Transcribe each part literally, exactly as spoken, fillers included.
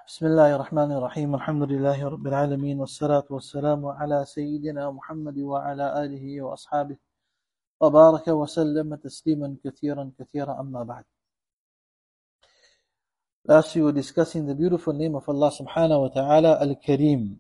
بسم الله الرحمن الرحيم الحمد لله رب العالمين والصلاة والسلام على سيدنا محمد وعلى آله وأصحابه وبارك وسلم تسليما كثيرا كثيرا أما بعد. Last we were discussing the beautiful name of Allah subhanahu wa ta'ala Al-Kareem.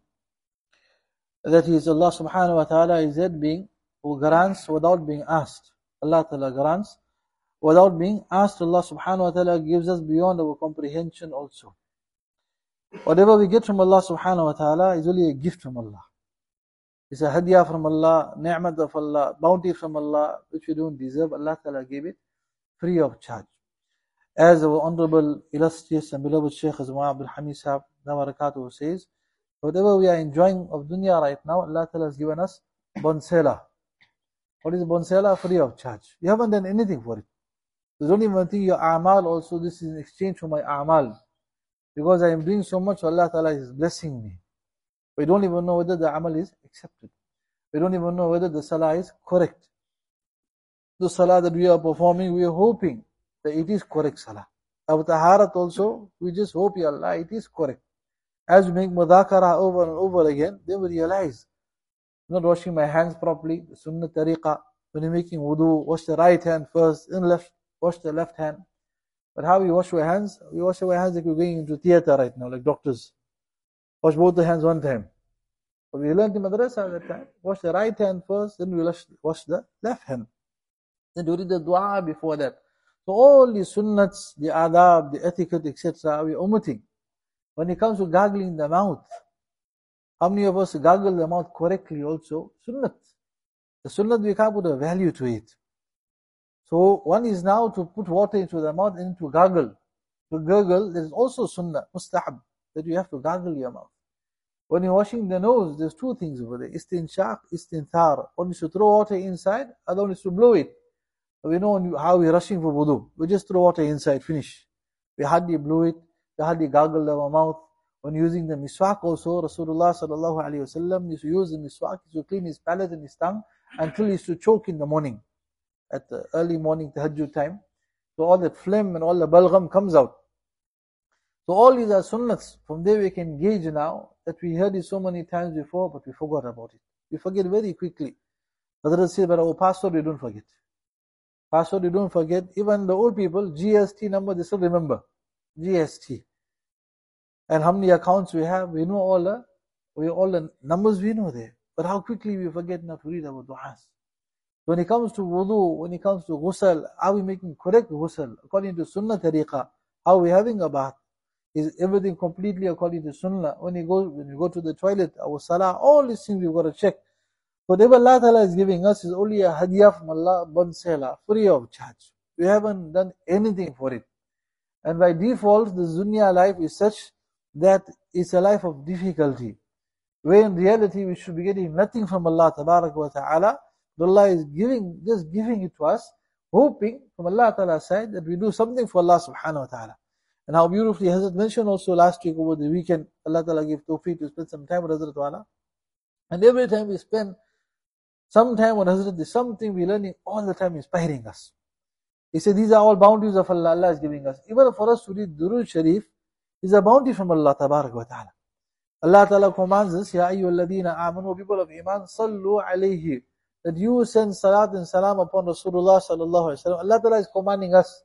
That is, Allah subhanahu wa ta'ala is that being who grants without being asked. Allah ta'ala grants without being asked. Allah subhanahu wa ta'ala gives us beyond our comprehension also. Whatever we get from Allah subhanahu wa ta'ala is only a gift from Allah. It's a hadiyah from Allah, ni'mat of Allah, bounty from Allah, which we don't deserve. Allah ta'ala gave it free of charge. As our honorable, illustrious and beloved Shaykh Azma Abdul Hamid Sahib Nawarakatuh says, whatever we are enjoying of dunya right now, Allah ta'ala has given us bonsela. What is bonsela? Free of charge. You haven't done anything for it. You don't even think your a'mal also, this is in exchange for my a'mal. Because I am doing so much, Allah Ta'ala is blessing me. We don't even know whether the amal is accepted. We don't even know whether the salah is correct. The salah that we are performing, we are hoping that it is correct salah. Our taharat also, we just hope, Ya Allah, it is correct. As we make mudhakara over and over again, then we realize, I'm not washing my hands properly, the sunnah tariqah. When you're making wudu, wash the right hand first, then left, wash the left hand. But how we wash our hands? We wash our hands like we're going into theater right now, like doctors. Wash both the hands one time. But we learned in madrasa at that time. Wash the right hand first, then we wash the left hand. Then we read the dua before that. So all the sunnats, the adab, the etiquette, et cetera, we're omitting. When it comes to gargling the mouth, how many of us gargle the mouth correctly also? Sunnat. The sunnat, we can't put a value to it. So one is now to put water into the mouth and to gargle. To gurgle, there is also sunnah, mustahab, that you have to gargle your mouth. When you're washing the nose, there's two things over there. Istinshaq, istinthar. One is to throw water inside, other one is to blow it. We know how we're rushing for wudu. We just throw water inside, finish. We hardly blow it, we hardly gargle our mouth. When using the miswak also, Rasulullah sallallahu alayhi wa sallam used to use the miswak to clean his palate and his tongue until he used to choke in the morning. At the early morning tahajjud time. So all that phlegm and all the balgham comes out. So all these are sunnats. From there we can gauge now that we heard it so many times before, but we forgot about it. We forget very quickly. Hazrat said, but our password we don't forget. Password we don't forget. Even the old people, G S T number, they still remember. G S T. And how many accounts we have, we know all the, we all the numbers we know there. But how quickly we forget not to read our du'as. When it comes to wudu, when it comes to ghusl, are we making correct ghusl according to sunnah tariqah? Are we having a bath? Is everything completely according to sunnah? When you go, when you go to the toilet, our salah, all these things we've got to check. Whatever Allah Ta'ala is giving us is only a hadiyah from Allah, bonsela, free of charge. We haven't done anything for it. And by default, the dunya life is such that it's a life of difficulty. Where in reality we should be getting nothing from Allah Tabarak wa Ta'ala. Allah is giving, just giving it to us, hoping from Allah Ta'ala's side that we do something for Allah Subhanahu wa Ta'ala. And how beautifully Hazrat mentioned also last week over the weekend, Allah Ta'ala gave tawfiq to spend some time with Hazrat Wala. And every time we spend some time with Hazrat, there's something we're learning all the time inspiring us. He said these are all bounties of Allah, Allah is giving us. Even for us to read Durood Sharif is a bounty from Allah Tabarak wa Ta'ala. Allah Ta'ala commands us, Ya ayyuhalladhina amanu, people of Iman, sallu alayhi, that you send salat and salam upon Rasulullah sallallahu alaihi wasallam. Allah Ta'ala is commanding us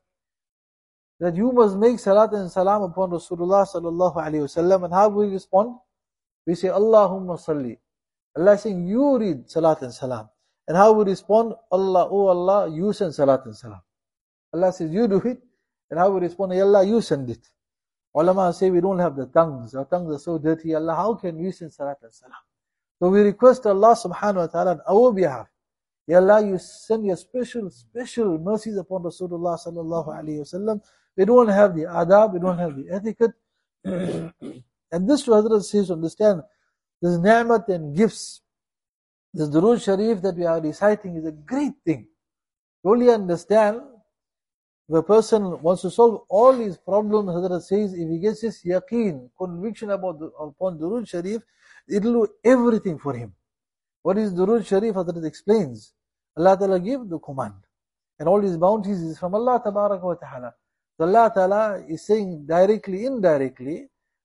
that you must make salat and salam upon Rasulullah sallallahu alaihi wasallam. And how we respond? We say Allahumma salli. Allah is saying you read salat and salam. And how we respond? Allah, oh Allah, you send salat and salam. Allah says you do it. And how we respond? Ya Allah, you send it. Ulama say we don't have the tongues. Our tongues are so dirty. Allah, how can we send salat and salam? So we request Allah subhanahu wa ta'ala on our behalf. Ya Allah, you send your special, special mercies upon Rasulullah sallallahu alayhi wa sallam. We don't have the adab, we don't have the etiquette. And this to Hazrat says to understand, this ni'mat and gifts, this Durood Sharif that we are reciting is a great thing. To only understand, if a person wants to solve all these problems, Hazrat says, if he gets this yaqeen, conviction about the, upon Durood Sharif, it will do everything for him. What is Durood Sharif? Hazrat explains. Allah Ta'ala gave the command. And all these bounties is from Allah Tabarak wa Ta'ala. So Allah Ta'ala is saying directly, indirectly,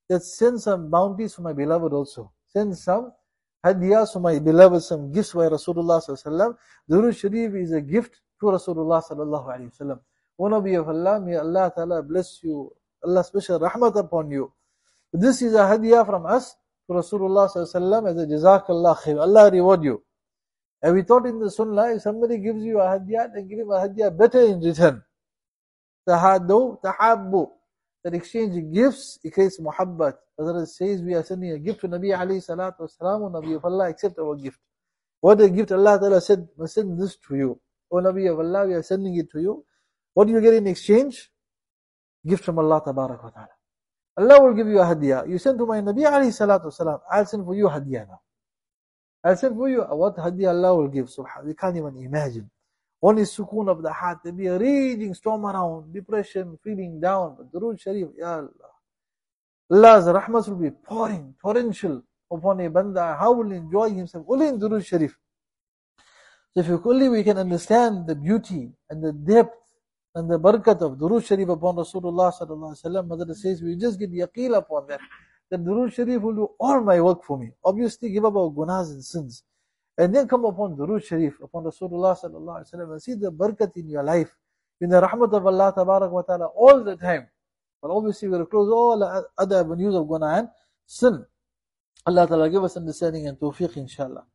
that send some bounties for my beloved also. Send some hadiyas for my beloved, some gifts by Rasulullah sallallahu alaihi wasallam. Durood Sharif is a gift to Rasulullah sallallahu alaihi wasallam. O Nabi of Allah, may Allah Ta'ala bless you, Allah special rahmat upon you. This is a hadiyah from us to Rasulullah sallallahu alaihi wasallam as a jazakallah khair. Allah reward you. And we thought in the sunnah, if somebody gives you a hadiyah, then give him a hadiyah better in return. Tahaddu, tahabbu. That exchange gifts, it creates muhabbat. Hazrat says we are sending a gift to Nabi alayhi salatu wasalam, O Nabi of Allah, accept our gift. What a gift, Allah Ta'ala said, I send this to you. O Nabi of Allah, we are sending it to you. What do you get in exchange? Gift from Allah Tabarak wa Ta'ala. Allah will give you a hadiyah. You send to my Nabi alayhi salatu wasalam, I'll send for you a hadiyah now. I'll send for you what hadiyah Allah will give. Subhanallah, we can't even imagine. One is sukoon of the heart. There be a raging storm around, depression, feeling down. But Durood Sharif, Ya Allah. Allah's rahmah will be pouring, torrential upon a banda. How will he enjoy himself? Only in Durood Sharif. So if only we can understand the beauty and the depth and the barakat of Durood Sharif upon Rasulullah sallallahu alaihi wasallam, Mother says, we just get yaqeen upon that. That Durood Sharif will do all my work for me. Obviously, give up our gunas and sins. And then come upon Durood Sharif, upon Rasulullah sallallahu alaihi wasallam, and see the barakat in your life, in the rahmat of Allah tabarak wa ta'ala all the time. But obviously we will close all other avenues of guna and sin. Allah ta'ala give us understanding and tawfiq inshallah.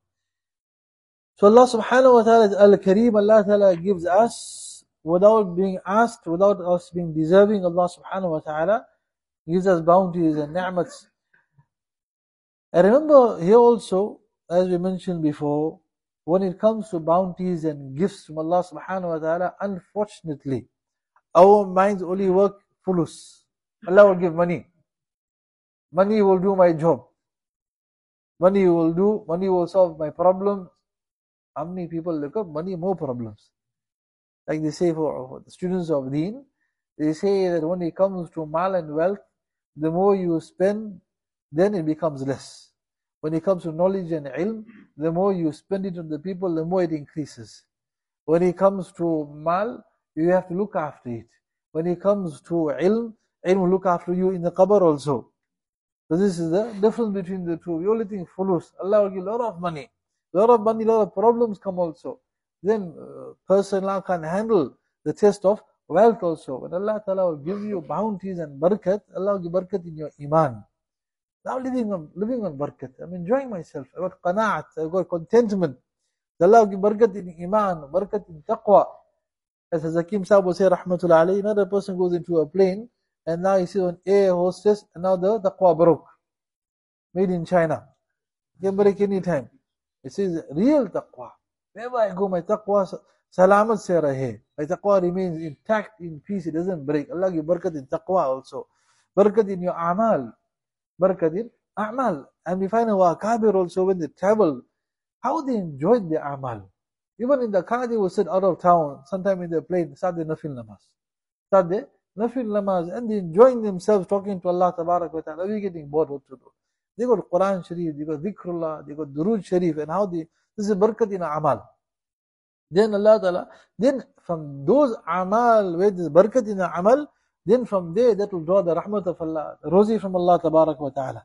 So Allah subhanahu wa ta'ala is al-Kareem. Allah ta'ala gives us without being asked, without us being deserving. Allah subhanahu wa ta'ala gives us bounties and ni'mats. I remember here also, as we mentioned before, when it comes to bounties and gifts from Allah subhanahu wa ta'ala, unfortunately, our minds only work fulus. Allah will give money. Money will do my job. Money will do, money will solve my problems. How many people look up money, more problems? Like they say for, for the students of Deen, they say that when it comes to mal and wealth, the more you spend, then it becomes less. When it comes to knowledge and ilm, the more you spend it on the people, the more it increases. When it comes to mal, you have to look after it. When it comes to ilm, ilm will look after you in the qabr also. So this is the difference between the two. We only think fulus. Allah will give a lot of money. A lot of money, a lot of problems come also. Then uh, person now can handle the test of wealth also. When Allah Ta'ala will give you bounties and barakat, Allah will give barakat in your iman. Now living on living on barakat. I'm enjoying myself. I've got qana'at. I've got contentment. Allah will give barakat in iman, barakat in taqwa. As Hakim Sahib will say, rahmatullah alayhi, another person goes into a plane and now he sees an air hostess and now the taqwa broke. Made in China. Can break any time. It says real taqwa. Wherever I go, my taqwa salamat se rahe. My taqwa remains intact, in peace. It doesn't break. Allah give barakat in taqwa also. Barakat in your amal. Barakat in a'mal. And we find our akabir also when they travel, how they enjoyed the amal. Even in the car, they will sit out of town, sometime in the plane, start the nafil namaz. Start the nafil namaz, and they enjoying themselves, talking to Allah tabarak wa ta'ala. We're getting bored what to do. They got Quran Sharif, they got Dhikrullah, they got Durood Sharif, and how they, this is barakat in amal. Then Allah ta'ala, then from those amal, where this barakat in amal, then from there, that will draw the rahmat of Allah, the rozi from Allah tabarak wa ta'ala.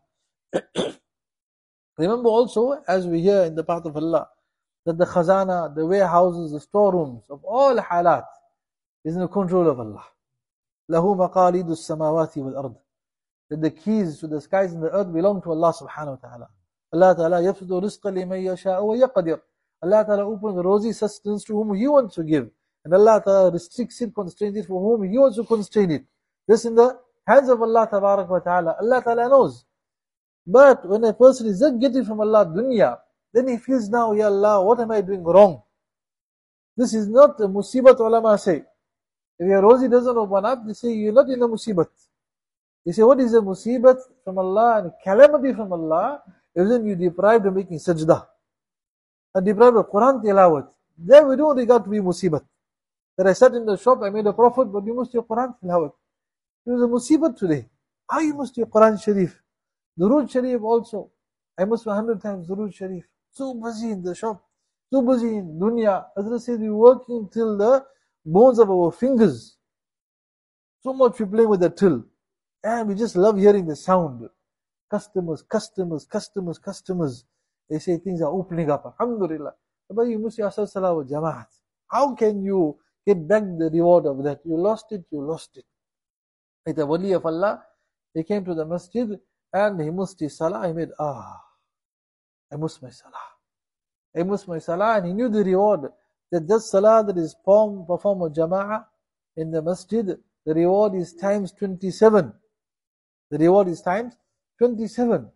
Remember also, as we hear in the path of Allah, that the khazana, the warehouses, the storerooms of all halat is in the control of Allah. Lahu maqalidu samawati wal ard. That the keys to the skies and the earth belong to Allah subhanahu wa ta'ala. Allah ta'ala yafsudu rizqa liman yasha'u wa yaqdir. Allah ta'ala opens the rosy sustenance to whom He wants to give. And Allah ta'ala restricts it, constrains it for whom He wants to constrain it. This in the hands of Allah tabarak wa ta'ala. Allah ta'ala knows. But when a person is not getting from Allah dunya, then he feels now, Ya Allah, what am I doing wrong? This is not a musibat, ulama say. If your rosy doesn't open up, they say you're not in a musibat. They say, what is a musibat from Allah and calamity from Allah? If then you deprived of making sajdah. And deprived of Quran tilawat. Then we don't regard to be musibat. That I sat in the shop, I made a profit, but you must do Quran tilawat. It was a musibat today. How you must do Quran Sharif? Durood Sharif also. I must do a hundred times Durood Sharif. So busy in the shop, so busy in dunya. As I said, we're working till the bones of our fingers. So much we play with the till. And we just love hearing the sound. Customers, customers, customers, customers. They say things are opening up. Alhamdulillah. But you must yourself salah with Jamaat. How can you get back the reward of that? You lost it, you lost it. Like the wali of Allah, he came to the masjid and he missed his salah. He made, ah, I missed my salah. I missed my salah, and he knew the reward. That this salah that is performed with Jama'ah in the masjid, the reward is times twenty-seven. The reward is times twenty-seven.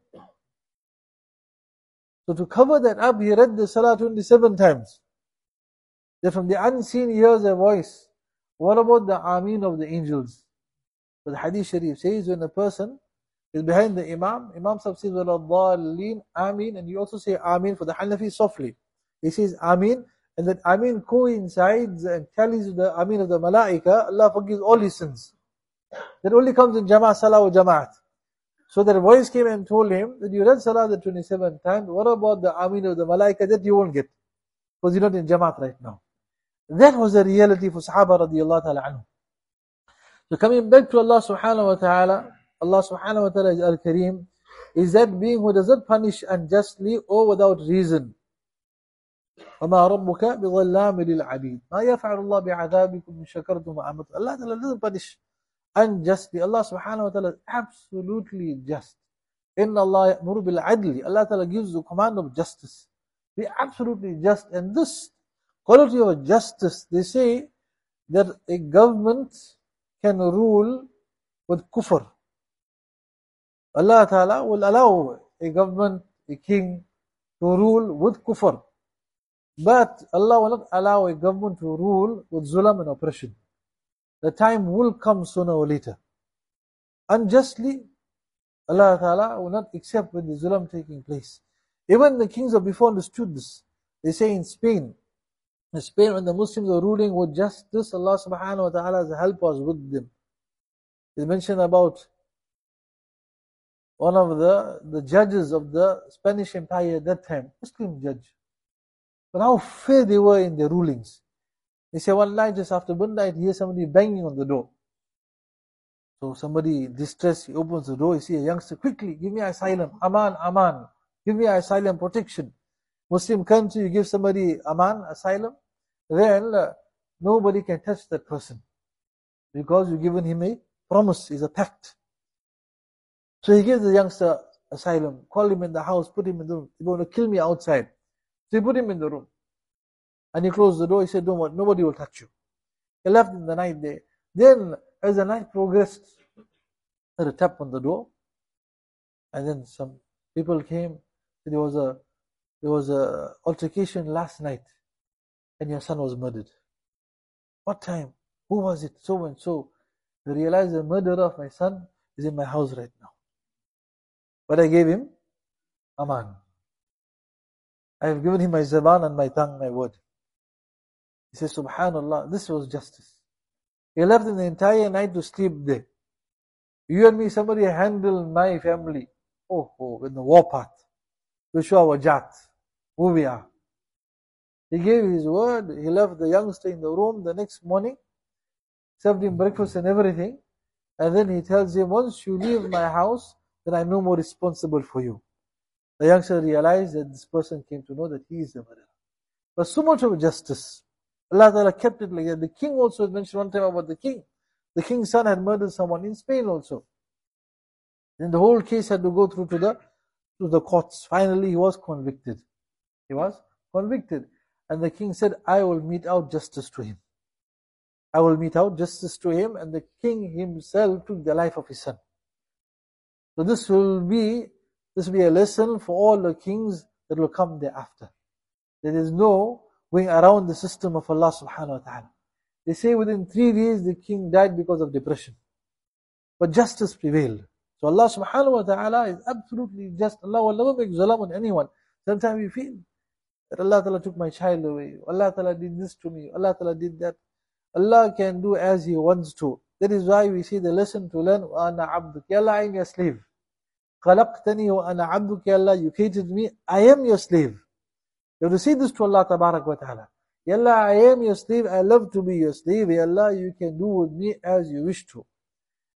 So to cover that up, he read the salah twenty-seven times. That from the unseen he hears a voice. What about the Ameen of the angels? So the Hadith Sharif says when a person is behind the Imam, Imam Sahib says, وَلَضَّالِّينَ Ameen, and you also say Ameen for the Hanafi softly. He says Ameen, and that Ameen coincides and tallies with the Ameen of the Malaika. Allah forgives all his sins. That only comes in Jama'ah Salah or Jama'at. So that voice came and told him that you read Salah the twenty-seven times, what about the Ameen of the Malaika? That you won't get, because you're not in Jama'at right now. That was the reality for Sahaba radiallahu ta'ala anhu. So coming back to Allah subhanahu wa ta'ala, Allah subhanahu wa ta'ala is Al-Kareem, is that being who does not punish unjustly or without reason. وَمَا رَبُّكَ بِظَلَّامِ لِلْعَبِيدِ مَا يَفْعَلُ اللَّهُ بِعَذَابِكُمْ إِن شَكَرْتُمْ وَآمَنْتُمْ. Allah ta'ala doesn't punish unjustly. Allah subhanahu wa ta'ala is absolutely just. إِنَّ اللَّهَ يَأْمُرُ بِالْعَدْلِ. Allah ta'ala gives the command of justice. Be absolutely just. And this quality of justice, they say that a government can rule with kufr. Allah ta'ala will allow a government, a king, to rule with kufr. But Allah will not allow a government to rule with zulam and oppression. The time will come sooner or later. Unjustly, Allah ta'ala will not accept when the zulam taking place. Even the kings of before understood this. They say in Spain, in Spain when the Muslims are ruling with justice, Allah subhanahu wa ta'ala has helped us with them. It's mentioned about one of the, the judges of the Spanish Empire at that time, Muslim judge. But how fair they were in their rulings. They say one night just after midnight, he hears somebody banging on the door. So somebody distressed, he opens the door, he sees a youngster, quickly, give me asylum, aman, aman, give me asylum, protection. Muslim country, you give somebody aman, asylum, then uh, nobody can touch that person. Because you've given him a promise, is a pact. So he gives the youngster asylum, call him in the house, put him in the room. You're going to kill me outside. So he put him in the room. And he closed the door, he said, don't worry, nobody will touch you. He left in the night there. Then, as the night progressed, there was a tap on the door. And then some people came. There was a there was a altercation last night. And your son was murdered. What time? Who was it? So and so. They realized the murderer of my son is in my house right now. But I gave him aman. I have given him my zaban and my tongue, my word. He says, Subhanallah, this was justice. He left in the entire night to sleep there. You and me, somebody handled my family. Oh, oh, in the war path. To show our jat, who we are. He gave his word. He left the youngster in the room the next morning, served him breakfast and everything. And then he tells him, once you leave my house, then I'm no more responsible for you. The youngster realized that this person came to know that he is the murderer. But so much of justice. Allah Ta'ala kept it like that. The king also mentioned one time about the king. The king's son had murdered someone in Spain also. Then the whole case had to go through to the, to the courts. Finally, he was convicted. He was convicted. And the king said, I will mete out justice to him. I will mete out justice to him. And the king himself took the life of his son. So this will be, this will be a lesson for all the kings that will come thereafter. There is no going around the system of Allah subhanahu wa ta'ala. They say within three days the king died because of depression. But justice prevailed. So Allah subhanahu wa ta'ala is absolutely just. Allah will never make zalam on anyone. Sometimes we feel that Allah ta'ala took my child away. Allah ta'ala did this to me. Allah ta'ala did that. Allah can do as He wants to. That is why we see the lesson to learn. وَأَنَا عَبْدُكَ Ya Allah, I am your slave. خَلَقْتَنِي وَأَنَا عَبْدُكَ Ya Allah, you created me. I am your slave. You have to say this to Allah tabarak wa ta'ala. Ya Allah, I am your slave. I love to be your slave. Ya Allah, you can do with me as you wish to.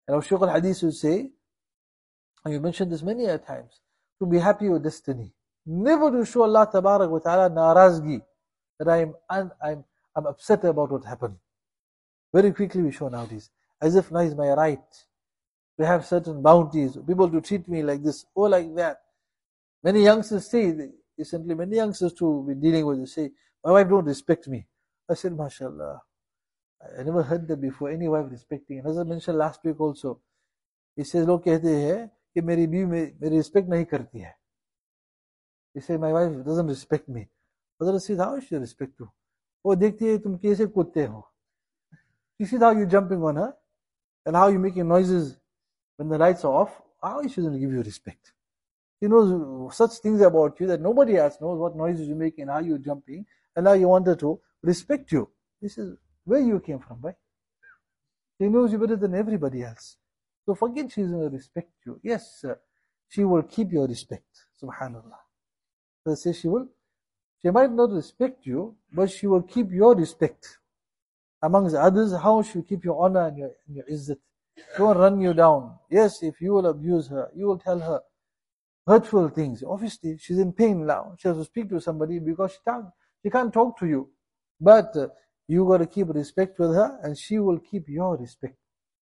And our Shaykh al-Hadith would say, and you mentioned this many a times, to be happy with destiny. Never to show Allah Tabarak wa Ta'ala narazgi, that I am un, I'm, I'm upset about what happened. Very quickly we show nowadays, as if now is my right to have certain bounties, people to treat me like this or like that. Many youngsters say, recently many youngsters too we're dealing with, they say, my wife don't respect me. I said, MashaAllah, I never heard that before, any wife respecting. And as I mentioned last week also, he says, लोग कहते हैं कि मेरी बीवी मेरी respect नहीं करती है. He said, my wife doesn't respect me. Hazrat says, how is she respect you? Oh, देखती है तुम कैसे कूदते हो. You see how you're jumping on her and how you're making noises when the lights are off. How is she going to give you respect? She knows such things about you that nobody else knows, what noises you're making, how you're jumping, and now you want her to respect you. This is where you came from, right? She knows you better than everybody else. So forget she's going to respect you. Yes, uh, she will keep your respect. Subhanallah. So say she will, she might not respect you, but she will keep your respect. Amongst others, how she will keep your honor and your, and your izzat. She won't run you down. Yes, if you will abuse her, you will tell her hurtful things. Obviously, she's in pain now. She has to speak to somebody because she can't, she can't talk to you. But uh, you got to keep respect with her and she will keep your respect.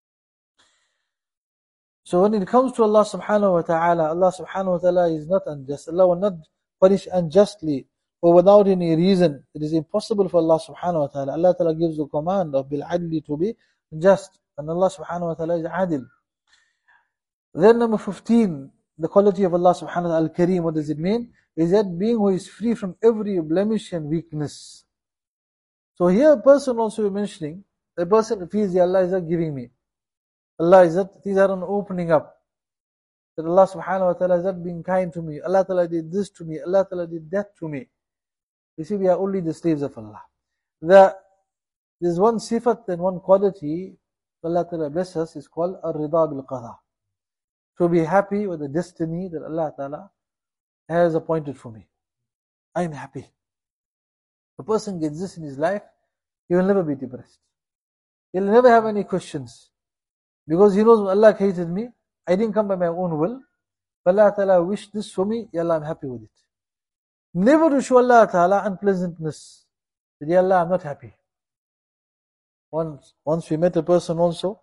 So when it comes to Allah subhanahu wa ta'ala, Allah subhanahu wa ta'ala is not unjust. Allah will not punish unjustly or without any reason. It is impossible for Allah subhanahu wa ta'ala. Allah ta'ala gives the command of bil adli to be just. And Allah subhanahu wa ta'ala is adil. Then number fifteen, the quality of Allah subhanahu wa ta'ala, al-Kareem, what does it mean? Is that being who is free from every blemish and weakness. So here a person also mentioning, the person feels that Allah is not giving me. Allah is not, these are an opening up. That Allah subhanahu wa ta'ala is not being kind to me. Allah ta'ala did this to me. Allah ta'ala did that to me. You see, we are only the slaves of Allah. The, there's one sifat and one quality Allah ta'ala bless us is called ar-rida bil-qada. To be happy with the destiny that Allah ta'ala has appointed for me. I am happy. If a person gets this in his life, he will never be depressed. He'll never have any questions. Because he knows Allah created me. I didn't come by my own will. But Allah ta'ala wished this for me. Ya Allah, I'm happy with it. Never to show Allah ta'ala unpleasantness. That Ya Allah, I'm not happy. Once, once we met a person also,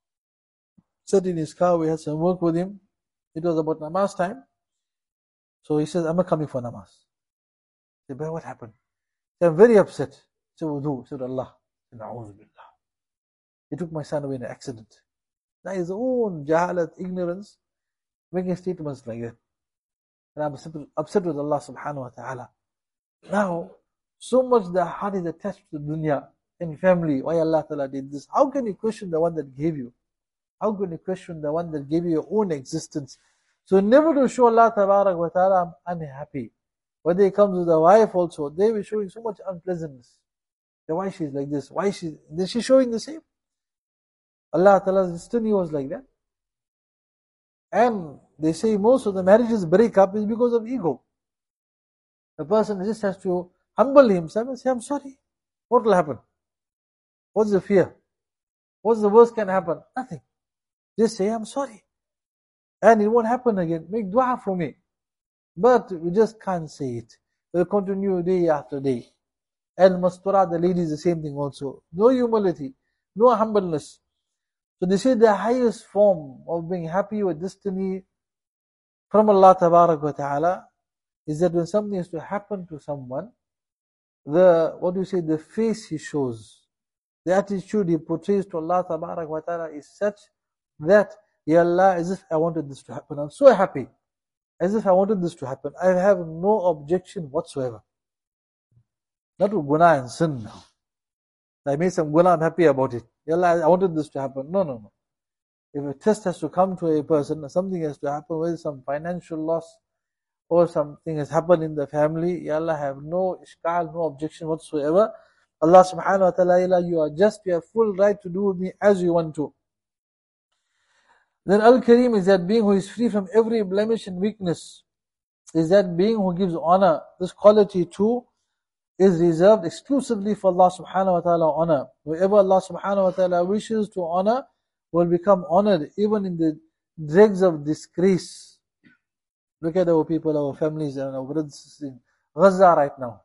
sat in his car, we had some work with him. It was about namaz time. So he says, I'm not coming for namaz. I said, but what happened? He said, I'm very upset. He said, wudu. He said, Allah. He said, A'udhu billah. He took my son away in an accident. That is his own jahalat, ignorance, making statements like that. And I'm upset with Allah subhanahu wa ta'ala. Now, so much the heart is attached to dunya and family. Why Allah ta'ala did this? How can you question the one that gave you? How can you question the one that gave you your own existence? So never to show Allah tabarak wa ta'ala, I'm unhappy. When they come to the wife also, they were showing so much unpleasantness. Why she's like this? Why she? Then she's showing the same. Allah ta'ala's destiny was like that. And they say most of the marriages break up is because of ego. The person just has to humble himself and say, I'm sorry. What will happen? What's the fear? What's the worst can happen? Nothing. Just say, I'm sorry. And it won't happen again. Make dua for me. But we just can't say it. We'll continue day after day. And mastura, the ladies, the same thing also. No humility. No humbleness. So they say the highest form of being happy with destiny from Allah Tabarak wa Ta'ala is that when something is to happen to someone, the, what do you say, the face he shows, the attitude he portrays to Allah Tabarak wa Ta'ala is such that, Ya Allah, as if I wanted this to happen. I'm so happy. As if I wanted this to happen. I have no objection whatsoever. Not to guna and sin now. I made some guna, I'm happy about it. Ya Allah, I wanted this to happen. No, no, no. If a test has to come to a person, something has to happen, whether some financial loss or something has happened in the family, Ya Allah, have no ishkal, no objection whatsoever. Allah subhanahu wa ta'ala, you are just, you have full right to do with me as you want to. Then Al-Kareem is that being who is free from every blemish and weakness. Is that being who gives honor. This quality too is reserved exclusively for Allah subhanahu wa ta'ala honor. Whoever Allah subhanahu wa ta'ala wishes to honor will become honored even in the dregs of disgrace. Look at our people, our families, and our brothers in Gaza right now.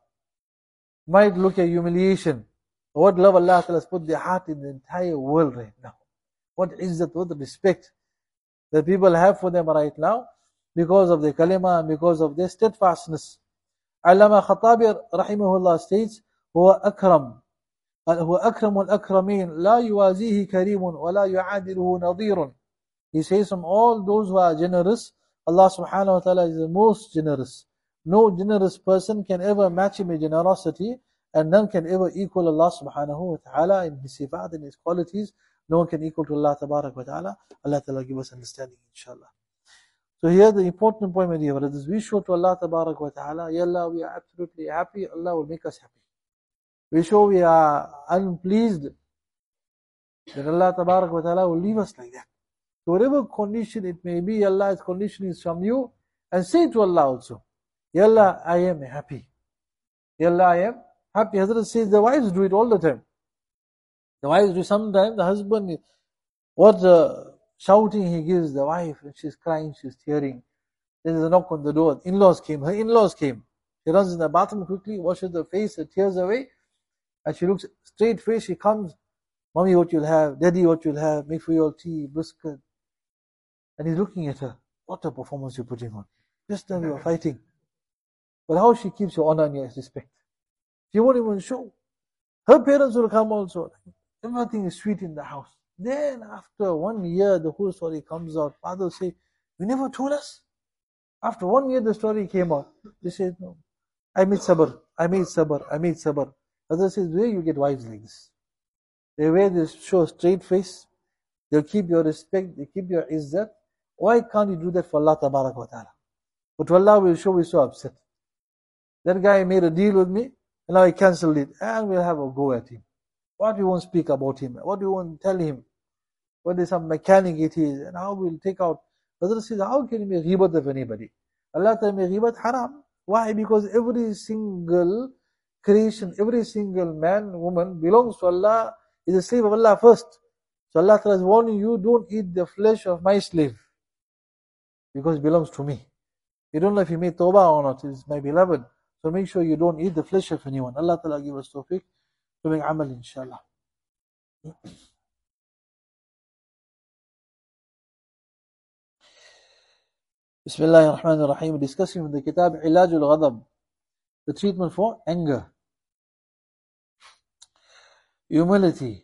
Might look at humiliation. What love Allah has put their heart in the entire world right now. What izzat, what respect that people have for them right now because of their kalima and because of their steadfastness. Allama Khattabi rahimahullah states, هو أكرم هو أكرم الأكرمين لا يوازيه كريم ولا يعادله نظير. He says from all those who are generous, Allah subhanahu wa ta'ala is the most generous. No generous person can ever match him in generosity, and none can ever equal Allah subhanahu wa ta'ala in his sifat and his qualities. No one can equal to Allah tabarak wa ta'ala. Allah ta'ala give us understanding, inshallah. So here the important point, my dear brothers, we show to Allah tabarak wa ta'ala, Ya Allah, we are absolutely happy, Allah will make us happy. We show we are unpleased, that Allah tabarak wa ta'ala will leave us like that. So whatever condition it may be, Allah's condition is from you, and say to Allah also, Ya Allah, I am happy. Ya Allah, I am happy. Hazrat says the wives do it all the time. The wives do sometimes, the husband, what uh, shouting he gives the wife, and she's crying, she's tearing. There is a knock on the door. In-laws came, her in-laws came. She runs in the bathroom quickly, washes her face, her tears away, and she looks straight face, she comes, Mommy, what you'll have, Daddy, what you'll have, make for your tea, biscuit. And he's looking at her. What a performance you're putting on. Just now you are fighting. But how she keeps your honor and your respect. She won't even show. Her parents will come also. Everything is sweet in the house. Then after one year, the whole story comes out. Father will say, you never told us? After one year, the story came out. They said, no. I made sabr. I made sabr. I made sabr. Father says, where you get wives like this? They wear this, show a straight face. They'll keep your respect. They keep your izzat. Why can't you do that for Allah tabarak wa ta'ala? But Allah will show we're so upset. That guy made a deal with me, and now he cancelled it, and we'll have a go at him. What do you want to speak about him? What do you want to tell him? Whether some mechanic it is, and how we'll take out. Hazrat says, how can you make ghibat of anybody? Allah ta'ala make ghibat haram. Why? Because every single creation, every single man, woman belongs to Allah, is a slave of Allah first. So Allah ta'ala is warning you, don't eat the flesh of my slave. Because it belongs to me. You don't know if he made tawbah or not, it's my beloved. So make sure you don't eat the flesh of anyone. Allah ta'ala give us tawfiq to make amal, inshallah. Bismillah ar-Rahman ar-Rahim. Discussing from the kitab Ilajul Ghadab, the treatment for anger. Humility.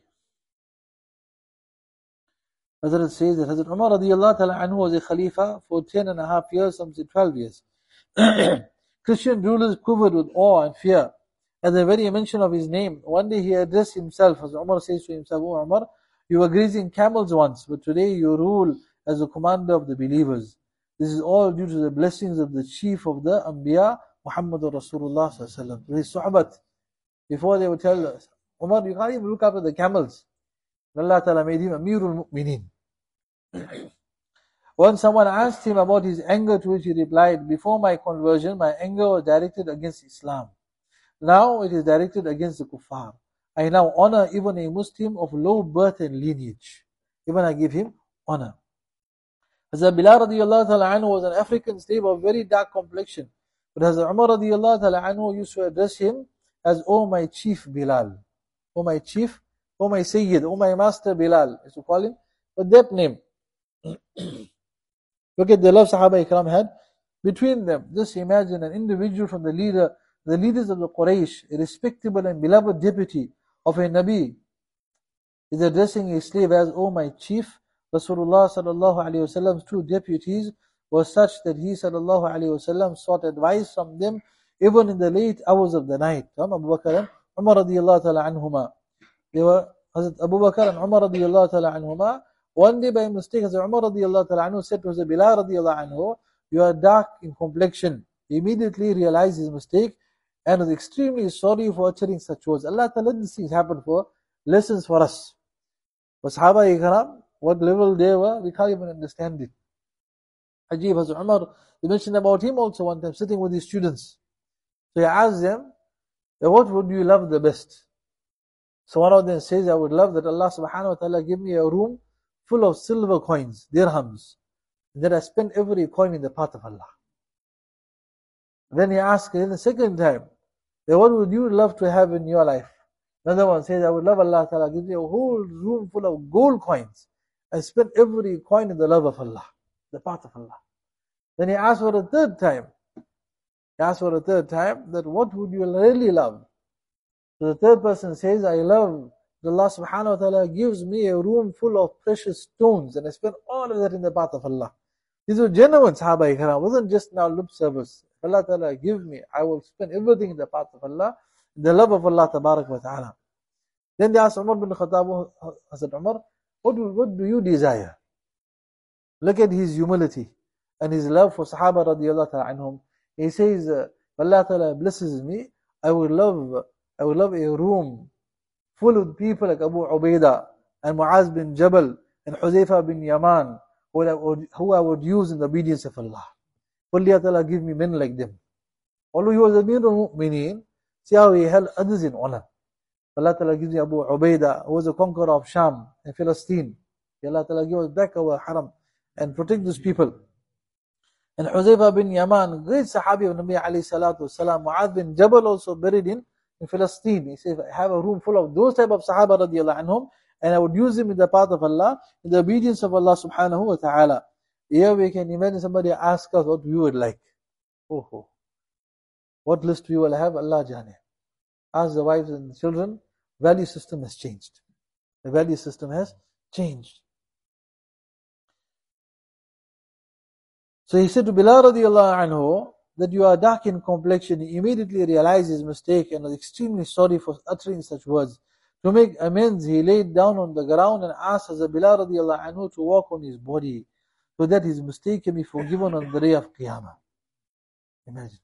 Hazrat says that Hazrat Umar radiallahu ta'ala anhu was a Khalifa for ten and a half years, some say twelve years. Christian rulers quivered with awe and fear at the very mention of his name. One day he addressed himself, as Umar says to himself, "O Umar, you were grazing camels once, but today you rule as the commander of the believers. This is all due to the blessings of the chief of the Anbiya, Muhammadur Rasulullah sallallahu alaihi wasallam." His Suhbat. Before they would tell us, Umar, you can't even look after the camels. Allah Ta'ala made him Amirul Mu'mineen. When someone asked him about his anger, to which he replied, "Before my conversion, my anger was directed against Islam. Now it is directed against the kuffar. I now honor even a Muslim of low birth and lineage. Even I give him honor." Hazrat Bilal radiallahu ta'ala anhu was an African slave of very dark complexion. But Hazrat Umar radiallahu ta'ala anhu used to address him as, "O my chief Bilal, O my chief, O my Sayyid, O my master Bilal." Used to call him with that name. Look at the love Sahaba Ikram had between them. Just imagine an individual from the leader, the leaders of the Quraysh, a respectable and beloved deputy of a Nabi, is addressing a slave as, "O my chief." Rasulullah sallallahu alaihi wasallam's two deputies were such that he sallallahu alaihi wasallam sought advice from them even in the late hours of the night. Abu Bakr and Umar radiyallahu ta'ala anhuma. They were Hazrat Abu Bakr and Umar radiyallahu ta'ala anhuma. One day by mistake, Hazrat Umar radiallahu ta'ala anhu said to Hazrat Bilal radiallahu anhu, "You are dark in complexion." He immediately realized his mistake and was extremely sorry for uttering such words. Allah Ta'ala let these things happen for lessons for us. For Sahaba Ikram, what level they were, we can't even understand it. Ajib, Hazrat Umar, they mentioned about him also one time, sitting with his students. So he asked them, "What would you love the best?" So one of them says, "I would love that Allah subhanahu wa ta'ala give me a room full of silver coins, dirhams, that I spent every coin in the path of Allah. Then he asked in the second time, then what would you love to have in your life? Another one says, I would love Allah Ta'ala gives me a whole room full of gold coins. I spent every coin in the love of Allah, the path of Allah. Then he asked for a third time. He asked for a third time that what would you really love? So the third person says, I love that Allah Subhanahu Wa Ta'ala gives me a room full of precious stones and I spent all of that in the path of Allah. These were genuine Sahaba Ikram. It wasn't just now lip service. If Allah Ta'ala give me, I will spend everything in the path of Allah, the love of Allah Tabarak wa Ta'ala. Then they asked Umar bin Khattab, Hazrat Umar, what do, what do you desire? Look at his humility and his love for Sahaba radiallahu ta'ala anhum. He says, uh, Allah Ta'ala blesses me, I would love, I would love a room full of people like Abu Ubaidah and Muaz bin Jabal and Huzaifa bin Yaman, who I would, who I would use in the obedience of Allah. Allah Ta'ala give me men like them. Although he was Amir al-Mu'mineen, see how he held others in honor. Allah Ta'ala gives me Abu Ubaidah, who was a conqueror of Sham and Palestine. Allah Ta'ala give us back our haram and protect those people. And Huzaifa bin Yaman, great Sahabi of Nabi alayhi salatu wasalam, Mu'adh bin Jabal also buried in, in Palestine. He says, I have a room full of those type of Sahaba radiallahu anhum, and I would use them in the path of Allah, in the obedience of Allah subhanahu wa ta'ala. Here we can imagine somebody ask us what we would like. Oh, oh. What list we will have, Allah Jane. Ask the wives and the children, value system has changed. The value system has changed. So he said to Bilal radiallahu anhu that you are dark in complexion. He immediately realized his mistake and was extremely sorry for uttering such words. To make amends, he laid down on the ground and asked Hazrat Bilal radiallahu anhu to walk on his body so that his mistake can be forgiven on the day of Qiyamah. Imagine.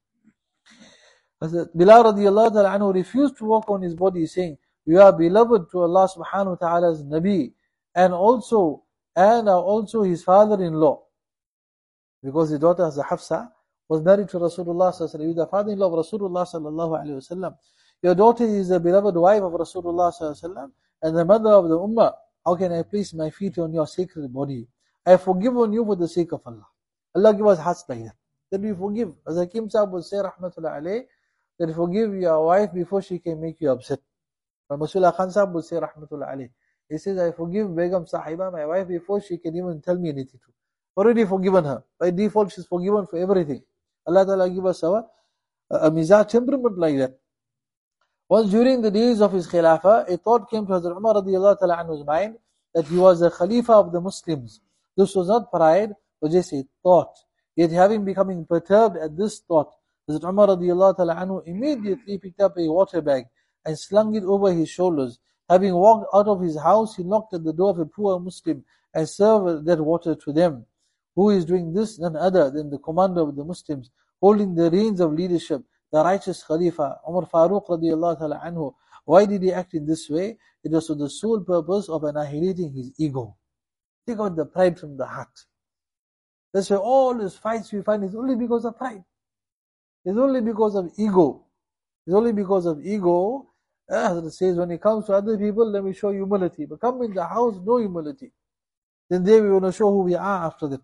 Hazrat Bilal radiallahu ta'ala anhu refused to walk on his body, saying, we are beloved to Allah subhanahu wa ta'ala's Nabi and also, and are also his father-in-law. Because his daughter Hafsa was married to Rasulullah sallallahu alaihi wasallam. He was the father-in-law of Rasulullah sallallahu alaihi wasallam. Your daughter is the beloved wife of Rasulullah sallallahu alaihi wasallam and the mother of the Ummah. How can I place my feet on your sacred body? I have forgiven you for the sake of Allah. Allah give us hearts like that. That we forgive. As Hakim Sahib would say, rahmatullah alayh, that you forgive your wife before she can make you upset. But Masula Khan Sahib would say, rahmatullah alayh, he says, I forgive Begum Sahiba, my wife, before she can even tell me anything to. Already forgiven her. By default, she's forgiven for everything. Allah Ta'ala give us a, a mizah temperament like that. Once during the days of his Khilafah, a thought came to Hazrat Umar radiallahu ta'ala anhu's mind that he was the Khalifa of the Muslims. This was not pride, but just a thought. Yet having becoming perturbed at this thought, Hazrat Umar radiallahu ta'ala anhu immediately picked up a water bag and slung it over his shoulders. Having walked out of his house, he knocked at the door of a poor Muslim and served that water to them. Who is doing this? None other than the commander of the Muslims, holding the reins of leadership, the righteous Khalifa, Umar Farooq radiallahu ta'ala anhu. Why did he act in this way? It was for the sole purpose of annihilating his ego. Take out the pride from the heart. That's why all these fights we find is only because of pride. It's only because of ego. It's only because of ego. As it says, when it comes to other people, let me show humility. But come in the house, no humility. Then there we want to show who we are after that.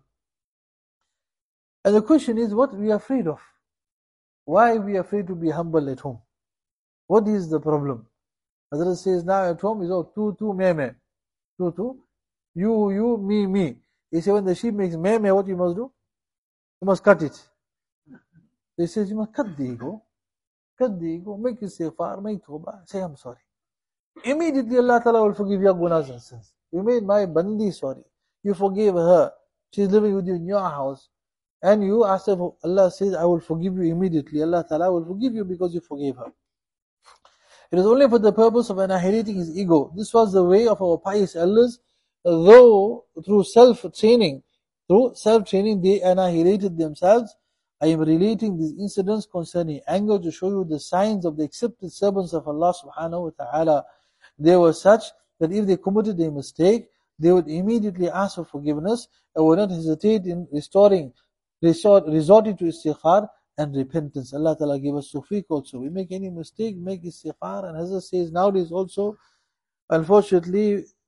And the question is, what we are afraid of? Why are we afraid to be humble at home? What is the problem? Hazrat says now at home is oh, two, two, me, me. Two, two. You, you, me, me. He says when the sheep makes me, me, what you must do? You must cut it. He says you must cut the ego. Cut the ego, make istighfar, make tawbah, say I'm sorry. Immediately Allah Ta'ala will forgive your gunas and sins. You made my bandi sorry. You forgave her. She's living with you in your house. And you ask her, Allah says, I will forgive you immediately. Allah Ta'ala will forgive you because you forgave her. It is only for the purpose of annihilating his ego. This was the way of our pious elders. Though through self-training, through self-training they annihilated themselves. I am relating these incidents concerning anger to show you the signs of the accepted servants of Allah subhanahu wa ta'ala. They were such that if they committed a mistake, they would immediately ask for forgiveness and would not hesitate in restoring Resort, resorting to istighfar and repentance. Allah Ta'ala give us tawfiq also. We make any mistake, make istighfar. And Hazrat says nowadays also, unfortunately,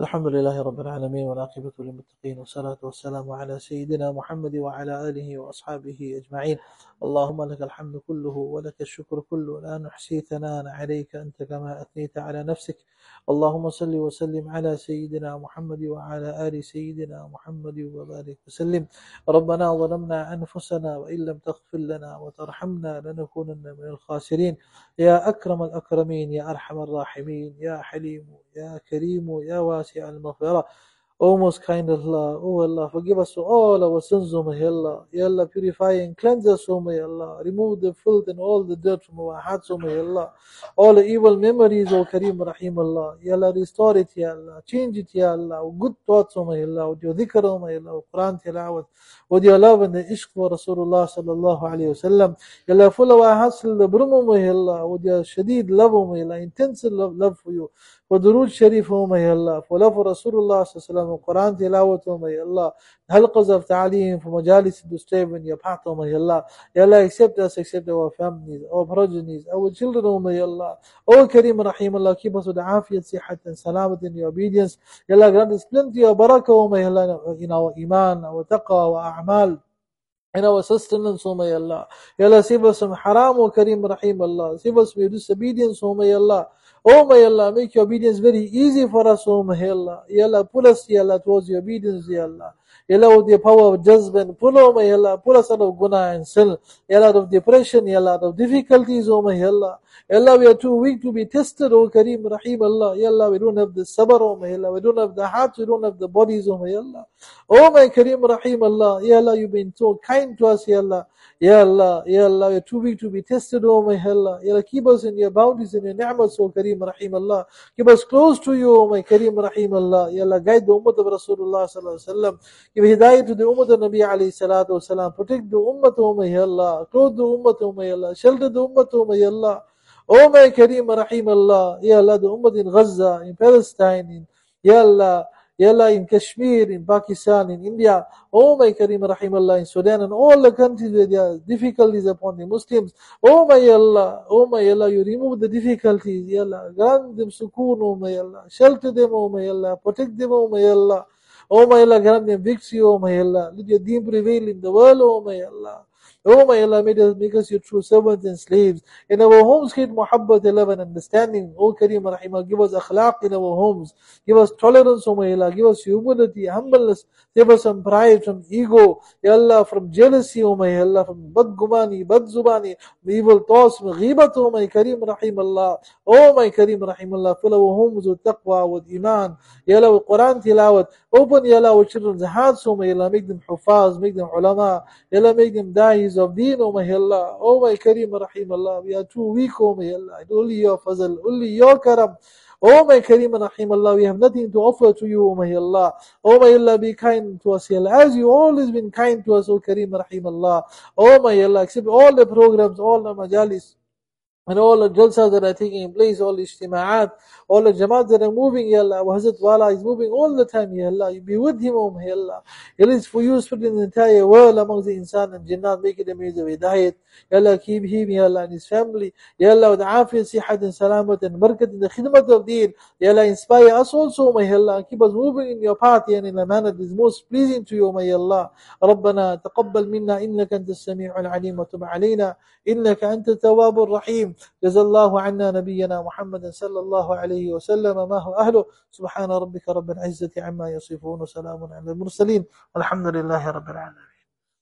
الحمد لله رب العالمين والعاقبة للمتقين والصلاة والسلام على سيدنا محمد وعلى آله وأصحابه أجمعين. اللهم لك الحمد كله ولك الشكر كله، لا نحصي ثناء عليك أنت كما أثنيت على نفسك. اللهم صل وسلم على سيدنا محمد وعلى آل سيدنا محمد وبارك وسلم. ربنا ظلمنا أنفسنا وإن لم تغفر لنا وترحمنا لنكونن من الخاسرين. يا أكرم الأكرمين، يا أرحم الراحمين، يا حليم، يا كريم، يا واسع المغفرة. O most kind of Allah, O Allah, forgive us for all our sins, O my Allah. Ya Allah, purify and cleanse us, O my Allah. Remove the filth and all the dirt from our hearts, O my Allah. All the evil memories, O Kareem Rahim Allah. Ya Allah, restore it, Ya Allah. Change it, Ya Allah. Good thoughts, O my Allah. With your dhikr, O my Allah. Quran tilawat. With your love and the ishq for Rasulullah sallallahu alayhi wa sallam. Ya Allah, full our hearts till the brim, O my Allah. With your shadeed love, O my Allah. Intense love, love for you. For Durood Sharif, O my Allah, for love for Rasulullah sallallahu alaihi wasallam, Quran tilawat, O my Allah, halqas of ta'aleem, for majalis to stay in your path, O my Allah. Ya Allah, accept us, accept our families, our progenies, our children, O my Allah. O Kareem Rahim Allah, keep us with afiyat, sihat and salamat in your obedience. Ya Allah, grant us plenty of barakah, O my Allah, in our iman, our taqwa, our a'mal, in our sustenance, O my Allah. Ya Allah, save us from haram, O Kareem Rahim Allah. Save us from disobedience, O my Allah. Oh my Allah, make your obedience very easy for us, oh my Allah. Ya Allah, pull us, Ya Allah, towards your obedience, Ya Allah. Ya Allah, with the power of judgment, pull, oh my Allah, pull us out of guna and sin. Ya Allah, out of depression, Ya Allah, out of difficulties, oh my Allah. Ya Allah, we are too weak to be tested, oh Kareem Rahim Allah. Ya Allah, we don't have the sabr, oh my Allah. We don't have the hearts, we don't have the bodies, oh my Allah. Oh my Kareem Rahim Allah. Ya Allah, you've been so kind to us, Ya Allah. Ya Allah, Ya Allah, we are too weak to be tested, oh my Allah. Ya Allah, keep us in your bounties and your ni'mas, oh Kareem Rahim Allah. Keep us close to you, oh my Kareem Rahim Allah. Ya Allah, guide the ummah of Rasulullah sallallahu alaihi wasallam. Give hidayah to the ummah of Nabi alayhi salatu wasalam. Protect the ummah, oh my Allah. Clothe the ummah, oh my Allah. Shelter the ummah, oh my Allah. Oh my Kareem Rahim Allah. Ya Allah, the ummah in Gaza, in Palestine, in Ya Allah, Ya Allah, in Kashmir, in Pakistan, in India, oh my Kareem Rahim Allah, in Sudan and all the countries where there are difficulties upon the Muslims. Oh my Allah, oh my Allah, you remove the difficulties, Ya Allah, grant them sukoon, oh my Allah, shelter them, oh my Allah, protect them, oh my Allah. Oh my Allah, grant them victory, oh my Allah. Let your deen prevail in the world, oh my Allah. Oh my Allah, make us, make us your true servants and slaves. In our homes, create muhabbat, love and understanding. Oh Kareem Rahimah, give us akhlaq in our homes. Give us tolerance, oh my Allah. Give us humility, humbleness. Save us from pride, from ego. Ya Allah, from jealousy, oh my Allah. From bad gumani, bad zubani, evil thoughts, from ghibat, oh my Kareem Rahim Allah. Oh my Kareem Rahim Allah. Fill our homes with taqwa, with iman. Ya Allah, with Quran tilawat. Open, Ya Allah, our children's hearts, oh my Allah. Make them hufaz, make them ulama. Ya Allah, make them da'is of deen, oh my Allah. Oh my Kareem Rahim Allah. We are too weak, oh my Allah. Only your fazl, only your karam. Oh my Kareem Rahim Allah, we have nothing to offer to you, oh my Allah. Oh my Allah, be kind to us, Ya Allah. As you always been kind to us, oh Kareem Rahim Allah. Oh my Allah, accept all the programs, all the majalis, and all the jalsas that are taking place, all the ijtima'at, all the jamaat that are moving, Ya Allah. Hazrat Wala is moving all the time, Ya Allah. You be with him, oh my Allah. Ya Allah, it's for you spread in the entire world amongst the insan and jinnat, make it a means of hidayat. Ya Allah, keep him, Ya Allah, and his family. Ya Allah, with afiyat, sihat and salamat and barakat in the khidmat of deen. Ya Allah, inspire us also, oh my Allah. Keep us moving in your path and in a manner that is most pleasing to you, oh my Allah. ربنا تقبل منا إنك أنت السميع العليم وتب علينا إنك أنت التواب الرحيم. جزا الله عنا نبينا محمد صلى الله عليه وسلم ما هو أهله. سبحان ربك رب العزة عما يصفون وسلام على المرسلين والحمد لله رب العالمين.